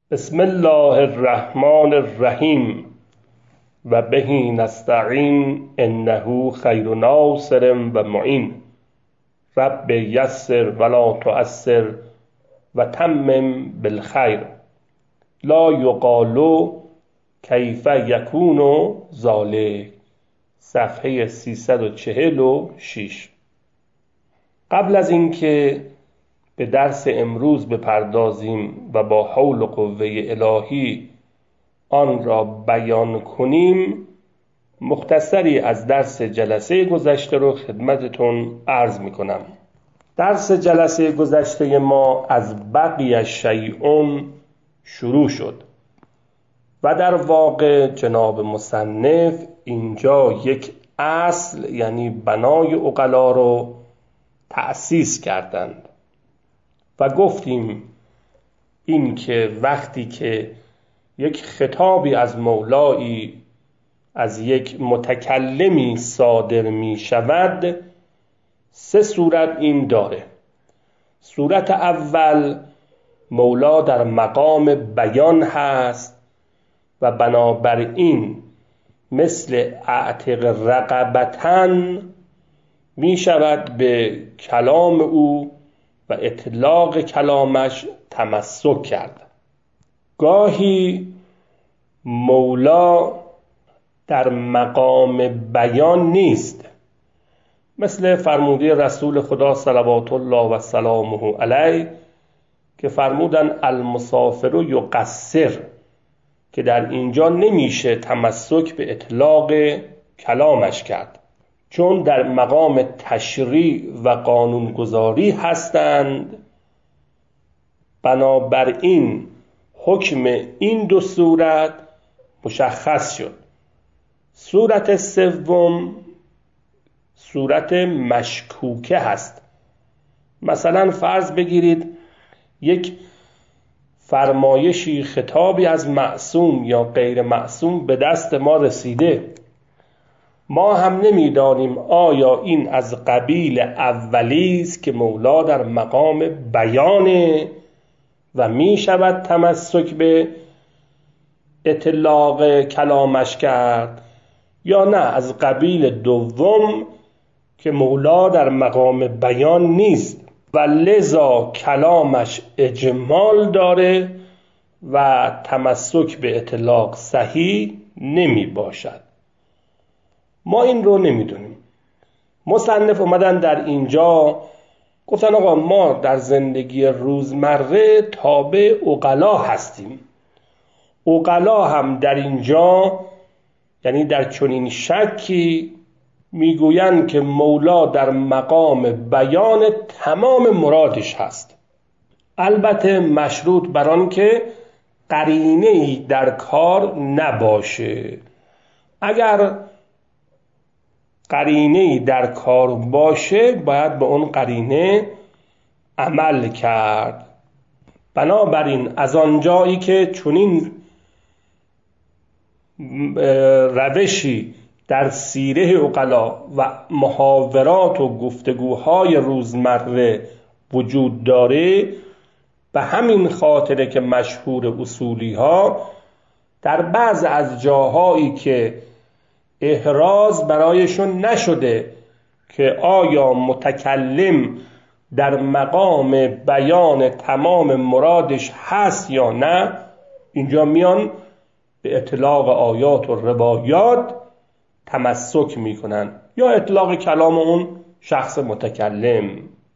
بسم الله الرحمن الرحیم و به نستعین انه خیر ناصر و معین. رب یسر ولا تعسر و تمم بالخیر. لا یقال کیف یکون ذلک. صفحه 346. قبل از اینکه به درس امروز بپردازیم و با حول و قوه الهی آن را بیان کنیم، مختصری از درس جلسه گذشته رو خدمتتون عرض میکنم. درس جلسه گذشته ما از بقی شیء شروع شد و در واقع جناب مصنف اینجا یک اصل یعنی بنای عقلا رو تأسیس کردند و گفتیم این که وقتی که یک خطابی از مولایی از یک متکلمی صادر می شود، سه صورت این داره. صورت اول، مولا در مقام بیان هست و بنابراین مثل اعتق رقبتن می شود به کلام او و اطلاق کلامش تمسک کرد. گاهی مولا در مقام بیان نیست، مثل فرموده رسول خدا صلوات الله و سلامه علیه که فرمودن المسافر یقصر، که در اینجا نمیشه تمسک به اطلاق کلامش کرد، چون در مقام تشریع و قانونگذاری هستند. بنابراین حکم این دو صورت مشخص شد. صورت سوم صورت مشکوکه هست. مثلا فرض بگیرید یک فرمایشی، خطابی از معصوم یا غیر معصوم به دست ما رسیده، ما هم نمیدانیم آیا این از قبیل اولی است که مولا در مقام بیانه و می شود تمسک به اطلاق کلامش کرد، یا نه از قبیل دوم که مولا در مقام بیان نیست و لذا کلامش اجمال داره و تمسک به اطلاق صحیح نمی باشد. ما این رو نمیدونیم. مصنف اومدن در اینجا گفتن آقا ما در زندگی روزمره تابع عقلا هستیم. عقلا هم در اینجا یعنی در چنین شکی میگویند که مولا در مقام بیان تمام مرادش هست، البته مشروط بر آن که قرینه‌ای در کار نباشه. اگر قرینه‌ای در کار باشه باید به اون قرینه عمل کرد. بنابراین از آنجایی که چنین روشی در سیره عقلا و محاورات و گفتگوهای روزمره وجود داره، به همین خاطره که مشهور اصولی ها در بعض از جاهایی که احراز برایشون نشده که آیا متکلم در مقام بیان تمام مرادش هست یا نه، اینجا میان به اطلاق آیات و روایات تمسک میکنن یا اطلاق کلام اون شخص متکلم.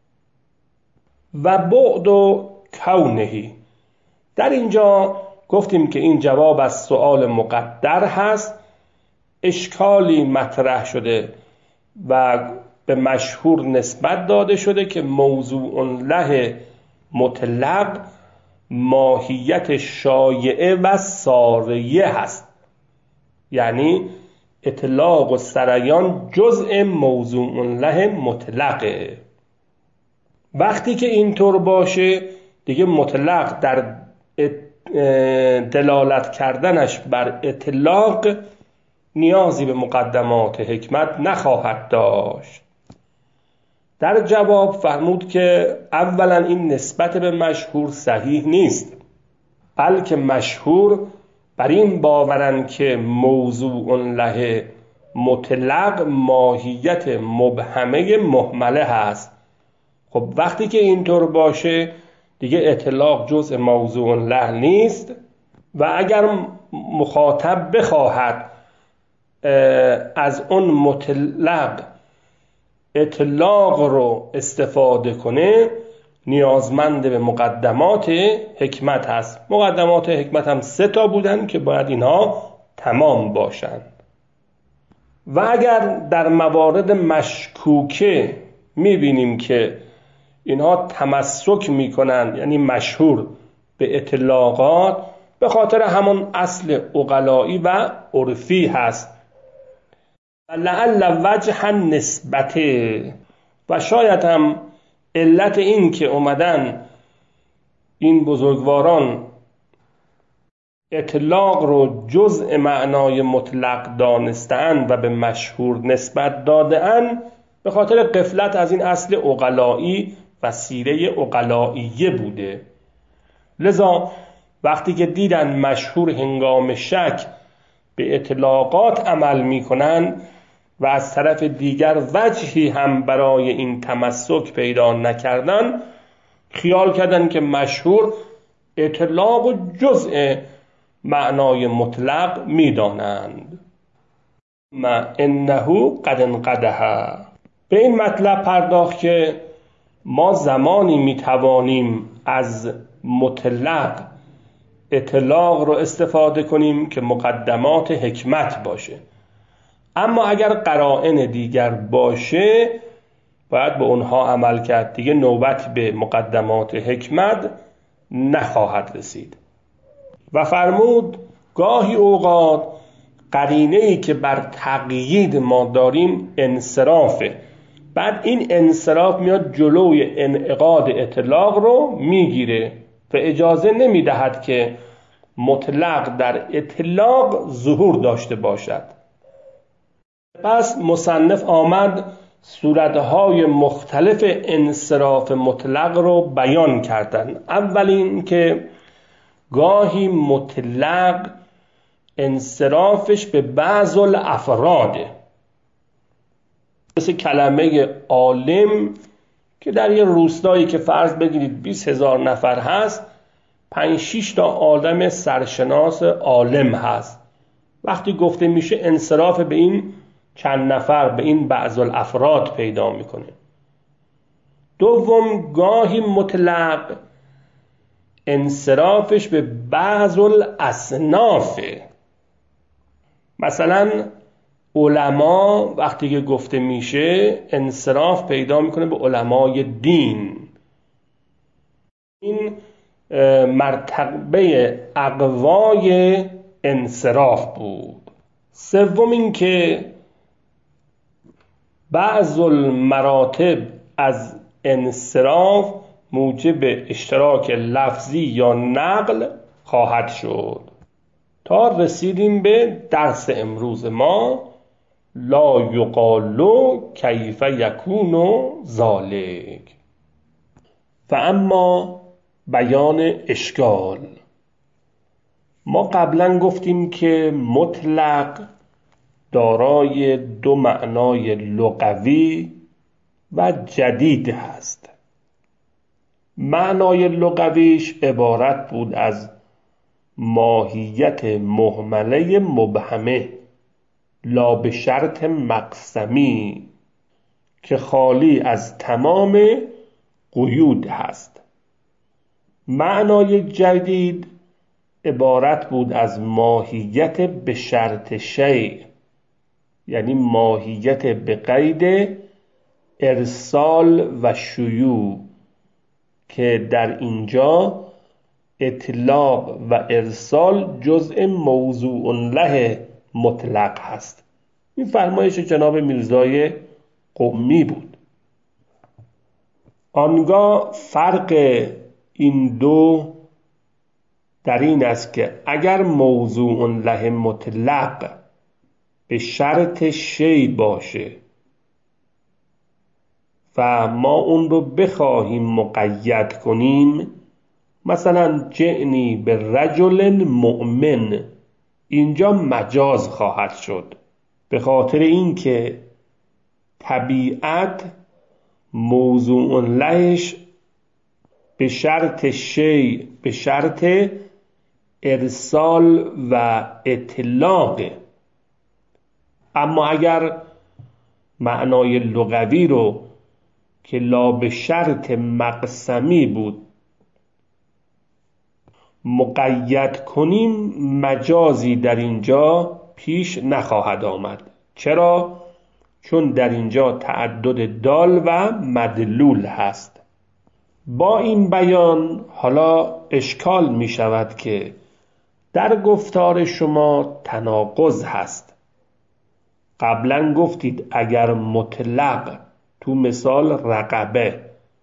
و بعد و کونهی، در اینجا گفتیم که این جواب از سؤال مقدر هست. اشکالی مطرح شده و به مشهور نسبت داده شده که موضوع له مطلق ماهیت شایعه و ساریه هست، یعنی اطلاق و سریان جزء موضوع له مطلقه. وقتی که اینطور باشه دیگه مطلق در دلالت کردنش بر اطلاق نیازی به مقدمات حکمت نخواهد داشت. در جواب فرمود که اولا این نسبت به مشهور صحیح نیست. بلکه مشهور بر این باورن که موضوع له مطلق ماهیت مبهمه مهمله هست. خب وقتی که اینطور باشه دیگه اطلاق جزء موضوع له نیست و اگر مخاطب بخواهد از اون مطلق اطلاق رو استفاده کنه نیازمند به مقدمات حکمت هست. مقدمات حکمت هم 3 بودن که باید اینها تمام باشند. و اگر در موارد مشکوکه میبینیم که اینها تمسک میکنن، یعنی مشهور به اطلاقات، به خاطر همون اصل عقلایی و عرفی هست. لعل وجه نسبته، و شاید هم علت این که اومدن این بزرگواران اطلاق رو جزء معنای مطلق دانستن و به مشهور نسبت دادن به خاطر غفلت از این اصل عقلایی و سیره عقلاییه بوده. لذا وقتی که دیدن مشهور هنگام شک به اطلاقات عمل میکنن و از طرف دیگر وجهی هم برای این تمسک پیدا نکردن، خیال کردن که مشهور اطلاق و جزء معنای مطلق میدانند. ما انه قد انقدح. به این مطلب پرداخت که ما زمانی میتوانیم از مطلق اطلاق رو استفاده کنیم که مقدمات حکمت باشه، اما اگر قرائن دیگر باشه باید به اونها عمل کرد، دیگه نوبت به مقدمات حکمت نخواهد رسید. و فرمود گاهی اوقات قرینه‌ای که بر تقیید ما داریم انصرافه، بعد این انصراف میاد جلوی انعقاد اطلاق رو میگیره و اجازه نمیدهد که مطلق در اطلاق ظهور داشته باشد. پس مصنف آمد صورتهای مختلف انصراف مطلق رو بیان کردن. اولین که گاهی مطلق انصرافش به بعض الافراده، مثل کلمه عالم که در یه روستایی که فرض بگیرید 20,000 نفر هست، 5-6 تا آدم سرشناس عالم هست. وقتی گفته میشه انصراف به این چند نفر، به این بعض الافراد پیدا میکنه. دوم، گاهی مطلق انصرافش به بعض الاصنافه. مثلا علما وقتی که گفته میشه انصراف پیدا میکنه به علمای دین. این مرتبه اقوای انصراف بود. سوم این که بعض المراتب از انصراف موجب اشتراک لفظی یا نقل خواهد شد، تا رسیدیم به درس امروز ما لا یقالو کیف یکون ذالک. فاما بیان اشکال. ما قبلا گفتیم که مطلق دارای 2 معنای لغوی و جدید هست. معنای لغویش عبارت بود از ماهیت مهمله مبهمه لا به شرط مقسمی که خالی از تمام قیود هست. معنای جدید عبارت بود از ماهیت به شرط شیء، یعنی ماهیت به قید ارسال و شیوع، که در اینجا اطلاق و ارسال جزء موضوع له مطلق هست. این فرمایش جناب میرزای قمی بود. آنگاه فرق این 2 در این است که اگر موضوع له مطلق به شرط شی باشه و ما اون رو بخواهیم مقید کنیم، مثلا جئنی به رجل مؤمن، اینجا مجاز خواهد شد، به خاطر اینکه طبیعت موضوع لهش به شرط شیء، به شرط ارسال و اطلاق. اما اگر معنای لغوی رو که لا به شرط مقسمی بود مقید کنیم، مجازی در اینجا پیش نخواهد آمد. چرا؟ چون در اینجا تعدد دال و مدلول هست. با این بیان حالا اشکال می شود که در گفتار شما تناقض هست. قبلا گفتید اگر مطلق تو مثال رقبه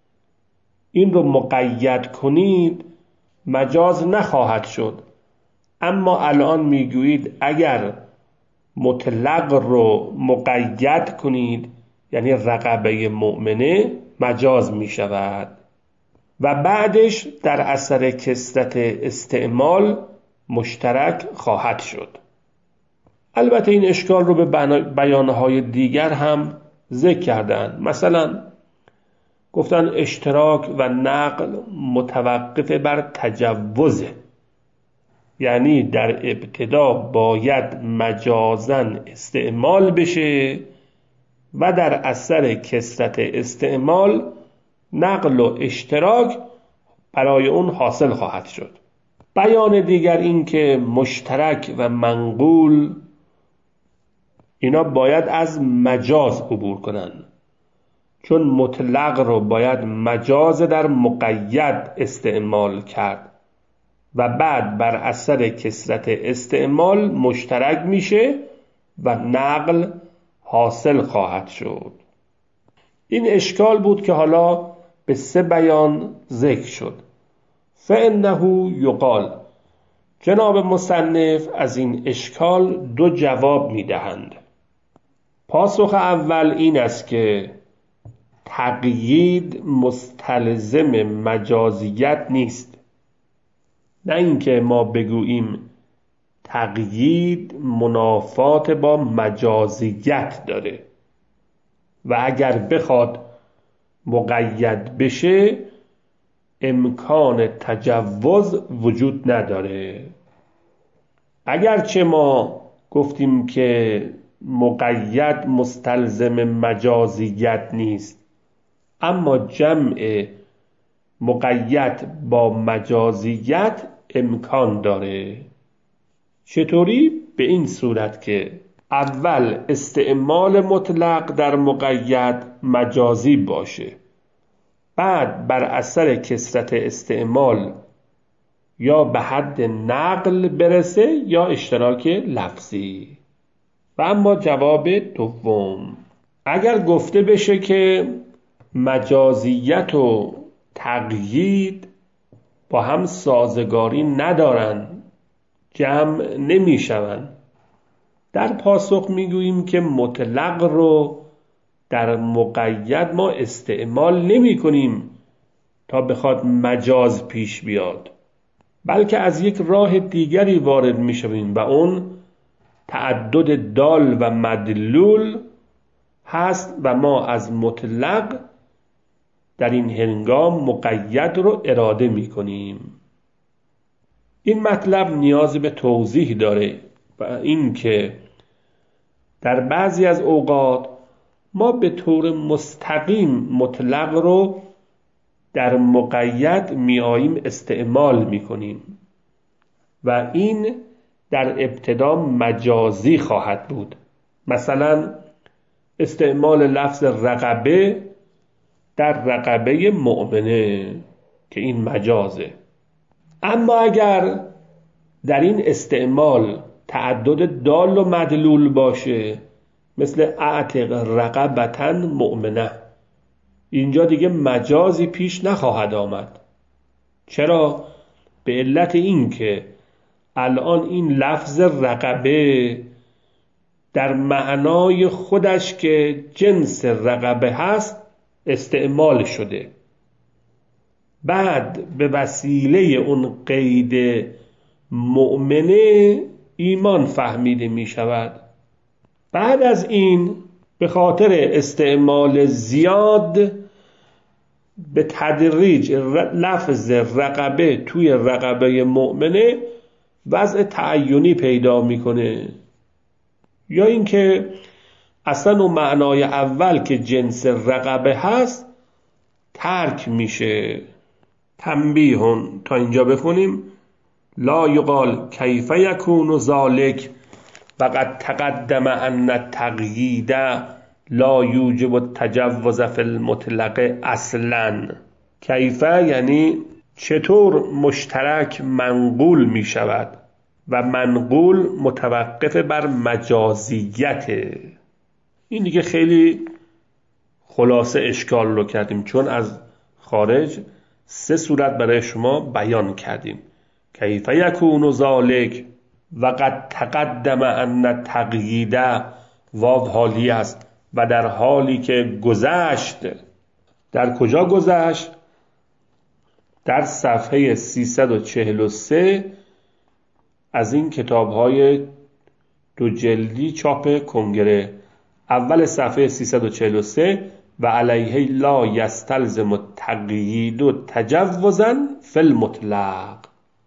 این رو مقید کنید مجاز نخواهد شد، اما الان میگویید اگر مطلق رو مقید کنید یعنی رقبه مؤمنه مجاز می شود و بعدش در اثر کثرت استعمال مشترک خواهد شد. البته این اشکال رو به بیانهای دیگر هم ذکر کردن. مثلا گفتن اشتراک و نقل متوقف بر تجوزه، یعنی در ابتدا باید مجازن استعمال بشه و در اثر کثرت استعمال نقل و اشتراک برای اون حاصل خواهد شد. بیان دیگر این که مشترک و منقول اینا باید از مجاز عبور کنن، چون مطلق رو باید مجاز در مقید استعمال کرد و بعد بر اثر کثرت استعمال مشترک میشه و نقل حاصل خواهد شد. این اشکال بود که حالا به 3 بیان ذکر شد. فإنه یقال، جناب مصنف از این اشکال 2 جواب میدهند. پاسخ اول این است که تقیید مستلزم مجازیت نیست. نه اینکه ما بگوییم تقیید منافات با مجازیت داره و اگر بخواد مقید بشه امکان تجوز وجود نداره. اگرچه ما گفتیم که مقید مستلزم مجازیت نیست، اما جمع مقید با مجازیت امکان داره. چطوری؟ به این صورت که اول استعمال مطلق در مقید مجازی باشه، بعد بر اثر کثرت استعمال یا به حد نقل برسه یا اشتراک لفظی. و اما جواب دوم، اگر گفته بشه که مجازیت و تقیید با هم سازگاری ندارن، جمع نمی شون، در پاسخ میگوییم که مطلق رو در مقید ما استعمال نمی کنیم تا بخواد مجاز پیش بیاد، بلکه از یک راه دیگری وارد می شویم و اون تعدد دال و مدلول هست و ما از مطلق در این هنگام مقید رو اراده می کنیم. این مطلب نیاز به توضیح داره و این که در بعضی از اوقات ما به طور مستقیم مطلق رو در مقید میاییم استعمال میکنیم و این در ابتدا مجازی خواهد بود. مثلا استعمال لفظ رقبه در رقبه مؤمنه که این مجازه. اما اگر در این استعمال تعدد دال و مدلول باشه، مثل اعتق رقبة مؤمنه، اینجا دیگه مجازی پیش نخواهد آمد. چرا؟ به علت این که الان این لفظ رقبه در معنای خودش که جنس رقبه هست استعمال شده. بعد به وسیله اون قید مؤمنه ایمان فهمیده می شود. بعد از این به خاطر استعمال زیاد به تدریج لفظ رقبه توی رقبه مؤمنه وضع تعینی پیدا میکنه، یا اینکه اصلا اون معنای اول که جنس رقبه هست ترک میشه. تنبیهون، تا اینجا بخونیم. لا یقال کیف یکون ذالک وقد تقدم ان التقیید لا یوجب التجوز فی المطلق اصلا. کیف یعنی چطور مشترک منقول می شود و منقول متوقف بر مجازیت. این دیگه خیلی خلاصه اشکال رو کردیم، چون از خارج 3 صورت برای شما بیان کردیم. کیف یکون ذالک وقد تقدم ان تقیید، واو حالی است و در حالی که گذشت. در کجا گذشت؟ در صفحه 343 از این کتاب‌های 2 جلدی چاپ کنگره. اول صفحه 343 و علیه لا یستلزم التقیید تجوزا فی المطلق،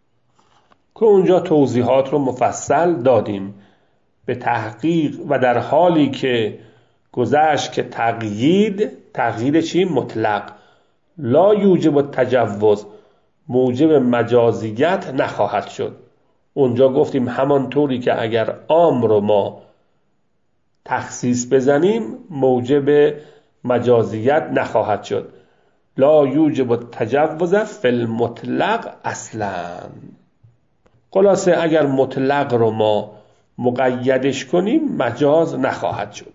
که اونجا توضیحات رو مفصل دادیم. به تحقیق و در حالی که گذشت که تقیید چی؟ مطلق. لا یوجب التجوز، موجب مجازیت نخواهد شد. اونجا گفتیم همانطوری که اگر عام رو ما تخصیص بزنیم موجب مجازیت نخواهد شد. لا یوجب التجوز فی المطلق اصلا. خلاصه اگر مطلق رو ما مقیدش کنیم مجاز نخواهد شد.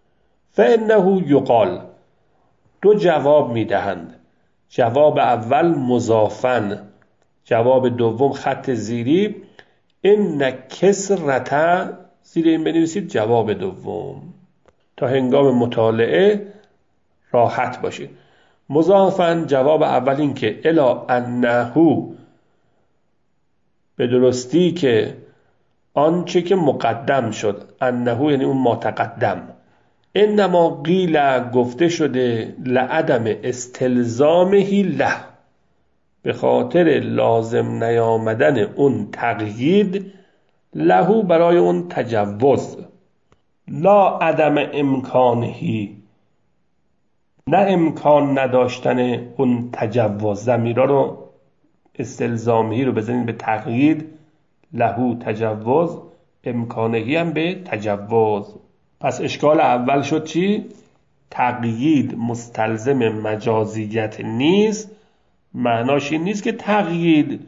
فانه یقال، 2 جواب میدهند. جواب اول مضافن، جواب دوم خط زیری. ان کسرته، زیر این بنویسید جواب دوم تا هنگام مطالعه راحت باشید. مضافن جواب اول این که الا انه، به درستی که آنچه که مقدم شد، انه یعنی اون ما تقدم، انما قیل گفته شده لعدم استلزامه له، به خاطر لازم نیامدن اون تقیید، لهو برای اون تجوز، لا عدم امکانهی، نه امکان نداشتن اون تجوز. ضمیرا رو استلزامهی رو بزنید به تقیید، لهو تجوز، امکانهی هم به تجوز. پس اشکال اول شد چی؟ تقیید مستلزم مجازیت نیست. معناش این نیست که تقیید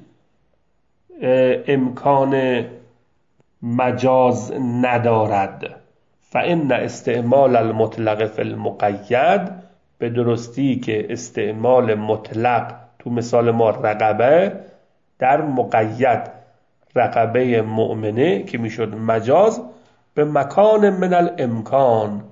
امکان مجاز ندارد. فان استعمال المطلق فی المقید، به درستی که استعمال مطلق تو مثال ما رقبه در مقید، رقبه مؤمنه که میشد مجاز، به مکان من الامکان.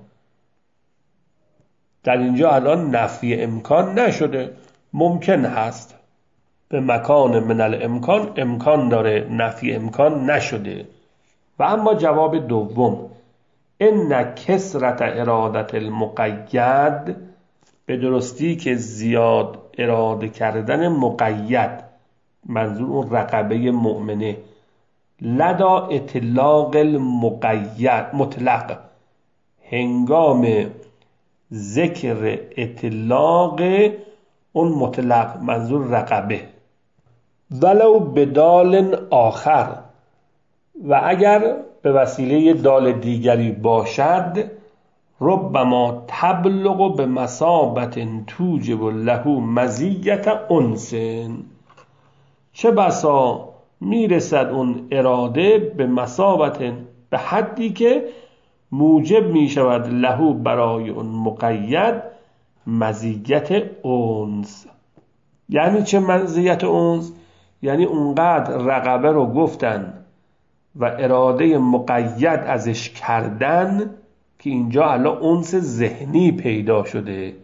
در اینجا الان نفی امکان نشده، ممکن هست. به مکان من الامکان، امکان داره، نفی امکان نشده. و اما جواب دوم، ان کسرت ارادت المقید، به درستی که زیاد اراده کردن مقید، منظور اون رقبه مؤمنه، لدا اطلاق المقید مطلق، هنگام ذکر اطلاق اون مطلق، منظور رقبه، ولو بدال آخر، و اگر به وسیله دال دیگری باشد، ربما تبلغ به مثابت توجب له مزیت انس، چه بسا میرسد اون اراده به مثابت، به حدی که موجب میشود له برای اون مقید مزیت انس. یعنی چه مزیت انس؟ یعنی اونقدر رقبه رو گفتن و اراده مقید ازش کردن که اینجا الان انس ذهنی پیدا شده.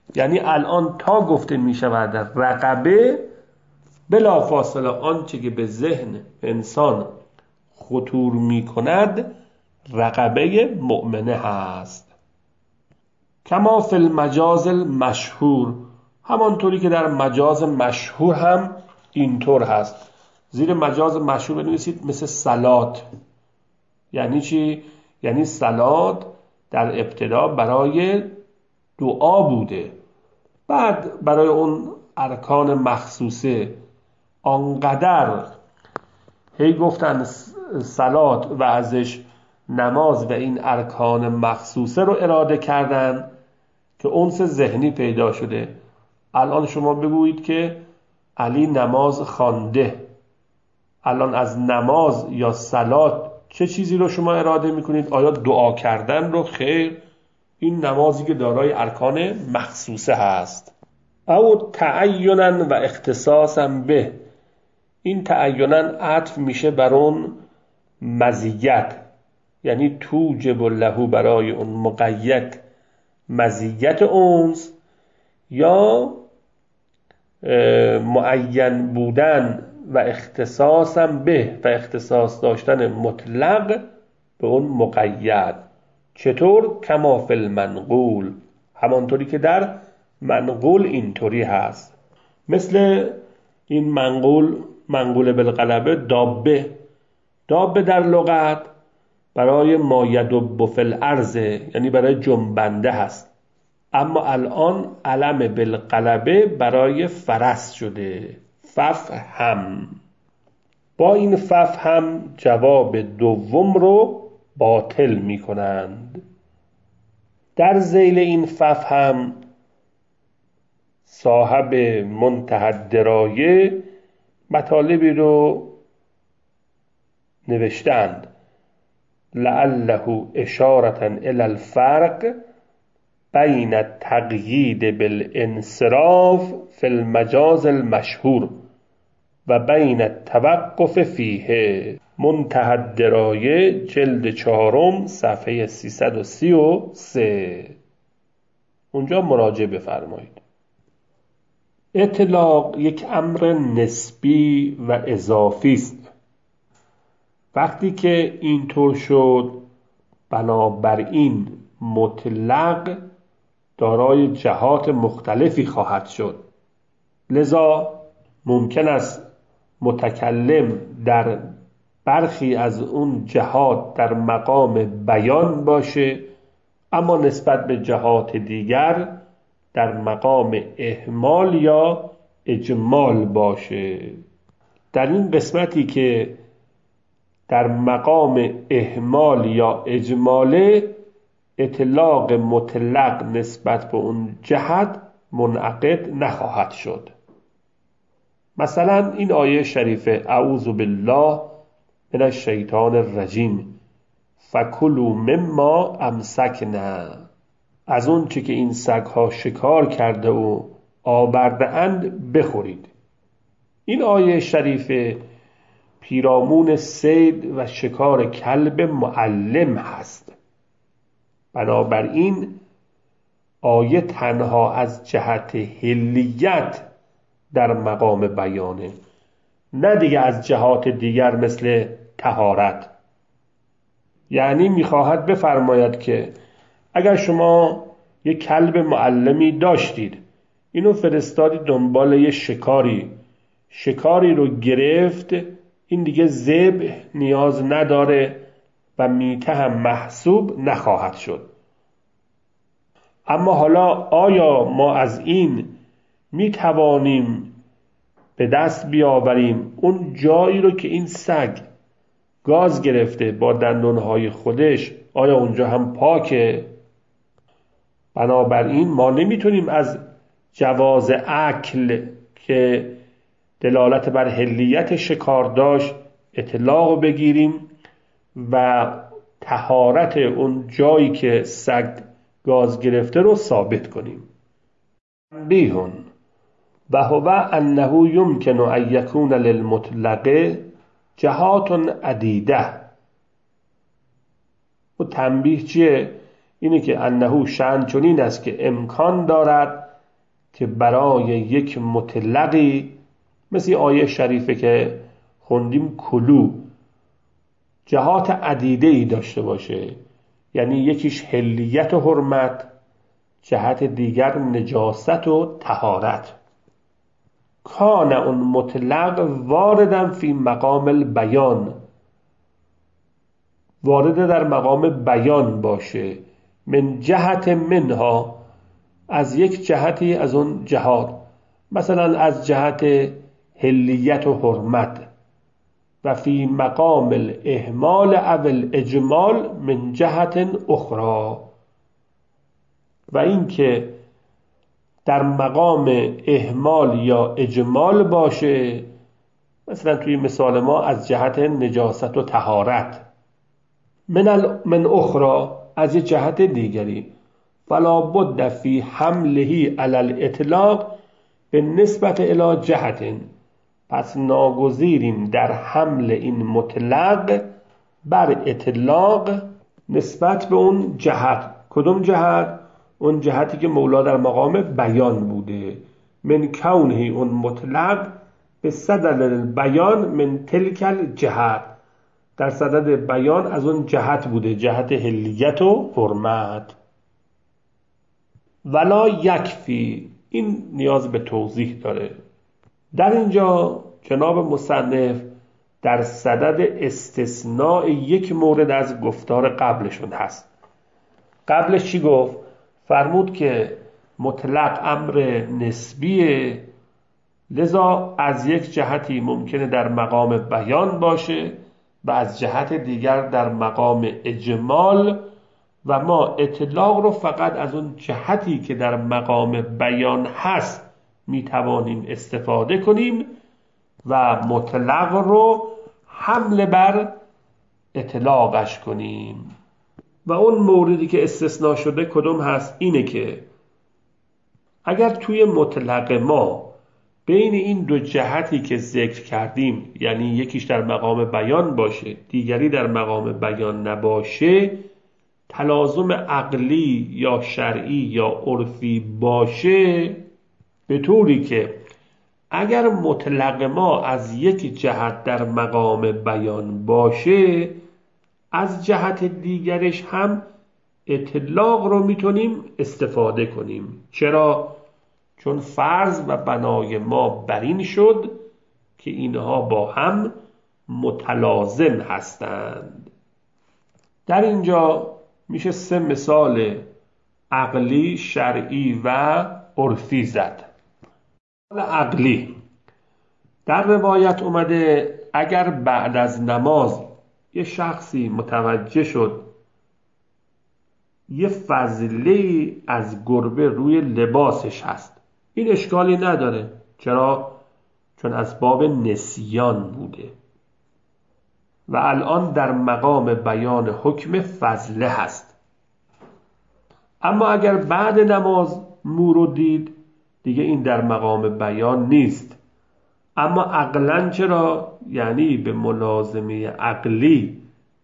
یعنی الان تا گفته می شود رقبه، بلا فاصله آنچه که به ذهن انسان خطور می کند رقبه مؤمنه هست. کما فی المجاز المشهور، همانطوری که در مجاز مشهور هم اینطور هست. زیر مجاز مشهور بنویسید مثل صلات. یعنی چی؟ یعنی صلات در ابتدا برای دعا بوده، بعد برای اون ارکان مخصوصه آنقدر هی گفتن صلات و ازش نماز و این ارکان مخصوصه رو اراده کردن که انس ذهنی پیدا شده. الان شما بگویید که علی نماز خوانده، الان از نماز یا صلات چه چیزی رو شما اراده میکنید؟ آیا دعا کردن رو؟ خیر، این نمازی که دارای ارکان مخصوصه هست. او تعینا و اختصاصا به، این تعینا عطف میشه بر اون مزیت، یعنی توجب له، برای اون مقید مزیت اونس، یا معین بودن و اختصاصا به و اختصاص داشتن مطلق به اون مقید. چطور؟ کما فی المنقول، همانطوری که در منقول اینطوری هست. مثل این منقول بالغلبه دابه در لغت برای ما یدب فی الارض، یعنی برای جنبنده هست، اما الان علم بالغلبه برای فرس شده. ففهم، با این ففهم جواب دوم رو باطل می کنند. در ذیل این ففهم صاحب منتهی الدرایه مطالبی رو نوشتند. لعله اشارة الی الفرق بین التقیید بالانصراف فی المجاز المشهور و بین التوقف فیه. منتهی الدرایه جلد 4 صفحه 333. اونجا مراجعه بفرمایید. اطلاق یک امر نسبی و اضافی است. وقتی که اینطور شد، بنابراین مطلق دارای جهات مختلفی خواهد شد. لذا ممکن است متکلم در برخی از اون جهات در مقام بیان باشه، اما نسبت به جهات دیگر در مقام اهمال یا اجمال باشه. در این قسمتی که در مقام اهمال یا اجماله، اطلاق مطلق نسبت به اون جهت منعقد نخواهد شد. مثلا این آیه شریفه اعوذ بالله من الشیطان الرجیم فکلوا مما امسکنا، از اون چه که این سگ‌ها شکار کرده و آورده اند بخورید. این آیه شریفه پیرامون صید و شکار کلب معلم هست. بنابراین آیه تنها از جهت حلیت در مقام بیانه، نه دیگه از جهات دیگر مثل طهارت. یعنی میخواهد بفرماید که اگر شما یک کلب معلمی داشتید، اینو فرستادی دنبال یه شکاری رو گرفت، این دیگه ذبح نیاز نداره و میته هم محسوب نخواهد شد. اما حالا آیا ما از این میتوانیم به دست بیاوریم اون جایی رو که این سگ گاز گرفته با دندونهای خودش، آیا اونجا هم پاکه؟ بنابراین ما نمیتونیم از جواز اکل که دلالت بر حلیت شکار داشت اطلاق بگیریم و طهارت اون جایی که سگ گاز گرفته رو ثابت کنیم. بیهون و هو انه یمکن ان یکون للمطلق جهات عدیده. و تنبیه چیه؟ اینه که انه شأن چنین است که امکان دارد که برای یک مطلقی مثل آیه شریفه که خوندیم کلو جهات عدیده‌ای داشته باشه، یعنی یکیش حلیت و حرمت، جهت دیگر نجاست و طهارت. کان اون مطلق واردن فی مقام البیان، وارد در مقام بیان باشه، من جهت منها، از یک جهتی از اون جهات، مثلا از جهت حلیت و حرمت، و فی مقام الاهمال او الاجمال من جهت اخرى، و این که در مقام اهمال یا اجمال باشه، مثلا توی مثال ما از جهت نجاست و طهارت، من اخرى، از یه جهت دیگری. فلا بد فی حمله علی الاطلاق به نسبت الی جهت، پس ناگزیریم در حمل این مطلق بر اطلاق نسبت به اون جهت. کدوم جهت؟ اون جهتی که مولا در مقام بیان بوده. من کونه اون مطلق به صدد البیان من تلک الجهت، در صدد بیان از اون جهت بوده، جهت حلیت و حرمت. ولا یکفی، این نیاز به توضیح داره. در اینجا جناب مصنف در صدد استثناء یک مورد از گفتار قبلشون هست. قبلش چی گفت؟ فرمود که مطلق امر نسبیه، لذا از یک جهتی ممکنه در مقام بیان باشه و از جهت دیگر در مقام اجمال، و ما اطلاق رو فقط از اون جهتی که در مقام بیان هست میتوانیم استفاده کنیم و مطلق رو حمل بر اطلاقش کنیم. و اون موردی که استثناء شده کدوم هست؟ اینه که اگر توی مطلق ما بین این دو جهتی که ذکر کردیم، یعنی یکیش در مقام بیان باشه دیگری در مقام بیان نباشه، تلازم عقلی یا شرعی یا عرفی باشه، به طوری که اگر مطلق ما از یک جهت در مقام بیان باشه، از جهت دیگرش هم اطلاق رو میتونیم استفاده کنیم. چرا؟ چون فرض و بنای ما بر این شد که اینها با هم متلازم هستند. در اینجا میشه 3 مثال عقلی، شرعی و عرفی زد. مثال عقلی در روایت اومده اگر بعد از نماز یه شخصی متوجه شد یه فضله از گربه روی لباسش هست، این اشکالی نداره. چرا؟ چون از باب نسیان بوده و الان در مقام بیان حکم فضله هست. اما اگر بعد نماز مو رو دید، دیگه این در مقام بیان نیست. اما عقلاً چرا؟ یعنی به ملازمه عقلی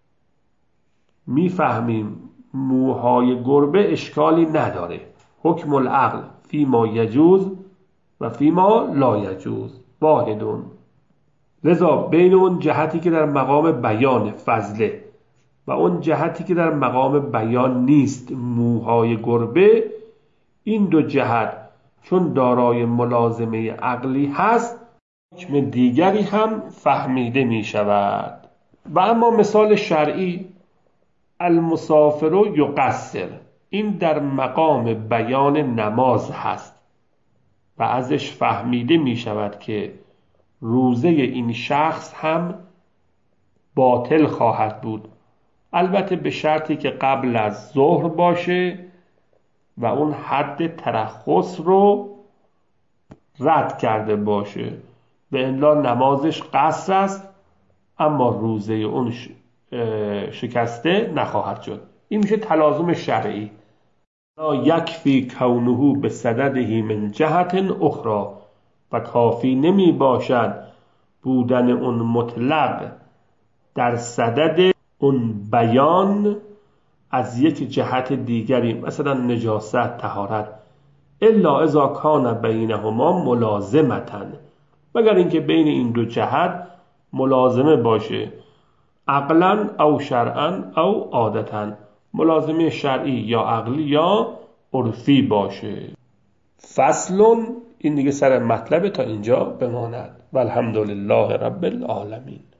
میفهمیم موهای گربه اشکالی نداره. حکم العقل فیما یجوز و فیما لا یجوز واحدون. لذا بین اون جهتی که در مقام بیان فضله و اون جهتی که در مقام بیان نیست موهای گربه، این دو جهت چون دارای ملازمه عقلی هست، حکم دیگری هم فهمیده می شود. و اما مثال شرعی، المسافر یقصر، این در مقام بیان نماز هست و ازش فهمیده می شود که روزه این شخص هم باطل خواهد بود، البته به شرطی که قبل از ظهر باشه و اون حد ترخص رو رد کرده باشه. به الا نمازش قصر است اما روزه اون شکسته نخواهد شد. این میشه تلازم شرعی. لا یکفی کونه به صدده من جهت اخرى، و کافی نمی باشد بودن اون مطلق در صدد اون بیان از یک جهت دیگری، مثلا نجاست، طهارت، الا اذا کان بینهما ملازمتن، مگر اینکه بین این دو جهت ملازمه باشه، عقلا او شرعا او عادتا، ملازمه شرعی یا عقلی یا عرفی باشه. فصلون، این دیگه سر مطلب تا اینجا بماند. والحمدلله رب العالمین.